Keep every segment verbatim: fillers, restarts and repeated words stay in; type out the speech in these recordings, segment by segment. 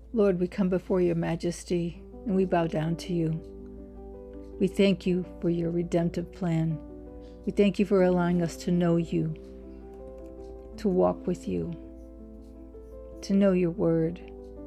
Lord, we come before your majesty and we bow down to you. We thank you for your redemptive plan. We thank you for allowing us to know you, to walk with you, to know your word.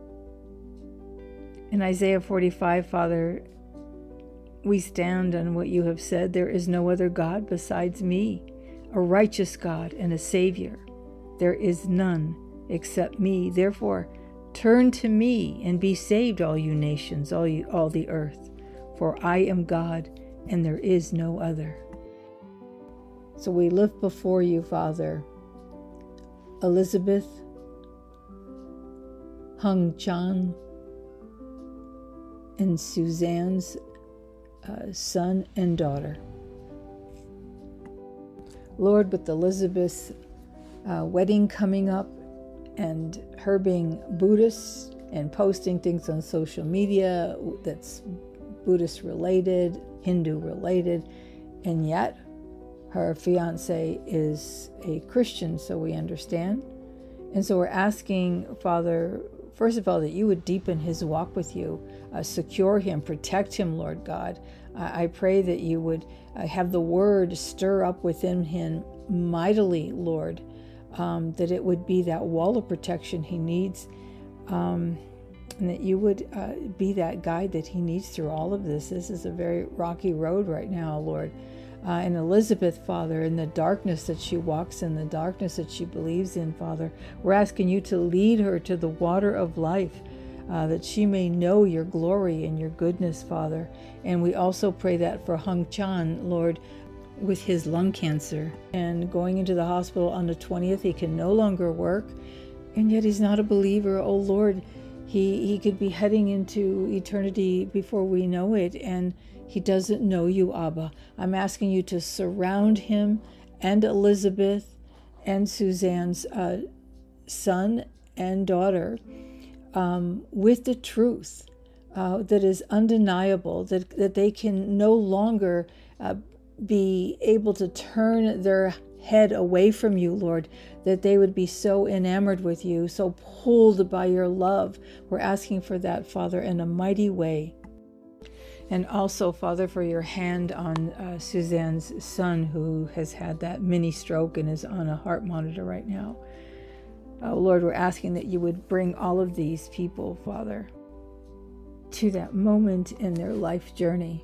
In Isaiah forty-five, Father, we stand on what you have said. There is no other God besides me, a righteous God and a Savior. There is none except me. Therefore, turn to me and be saved, all you nations, all you, all the earth. For I am God, and there is no other. So we lift before you, Father, Elizabeth Hung Chan and Suzanne's uh, son and daughter. Lord, with Elizabeth's uh, wedding coming up and her being Buddhist and posting things on social media that's Buddhist related, Hindu related, and yet her fiance is a Christian, so we understand. And so we're asking, Father, first of all, that you would deepen his walk with you, uh, secure him, protect him, Lord God. Uh, I pray that you would uh, have the word stir up within him mightily, Lord, um, that it would be that wall of protection he needs, um, and that you would uh, be that guide that he needs through all of this. This is a very rocky road right now, Lord. Uh, and Elizabeth, Father, in the darkness that she walks in, the darkness that she believes in, Father, we're asking you to lead her to the water of life, uh, that she may know your glory and your goodness, Father. And we also pray that for Hung Chan, Lord, with his lung cancer and going into the hospital on the twentieth, he can no longer work, and yet he's not a believer. Oh, Lord, he, he could be heading into eternity before we know it, and he doesn't know you, Abba. I'm asking you to surround him and Elizabeth and Suzanne's uh, son and daughter um, with the truth uh, that is undeniable, that, that they can no longer uh, be able to turn their head away from you, Lord, that they would be so enamored with you, so pulled by your love. We're asking for that, Father, in a mighty way. And also, Father, for your hand on uh, Suzanne's son, who has had that mini stroke and is on a heart monitor right now. Uh, Lord, we're asking that you would bring all of these people, Father, to that moment in their life journey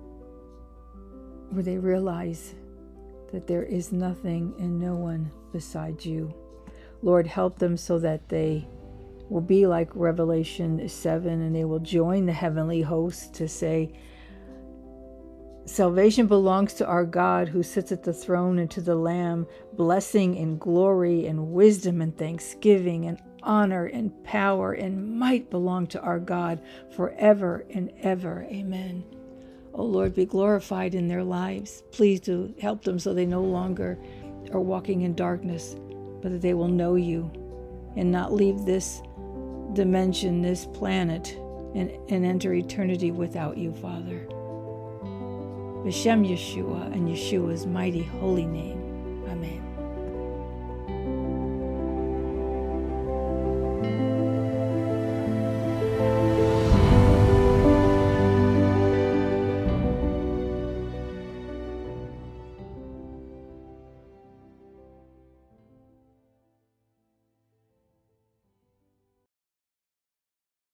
where they realize that there is nothing and no one beside you. Lord, help them so that they will be like Revelation seven, and they will join the heavenly host to say, salvation belongs to our God who sits at the throne and to the Lamb. Blessing and glory and wisdom and thanksgiving and honor and power and might belong to our God forever and ever. Amen. Oh Lord, be glorified in their lives. Please do help them so they no longer are walking in darkness, but that they will know you and not leave this dimension, this planet, and, and enter eternity without you, Father. B'Shem Yeshua and Yeshua's mighty holy name. Amen.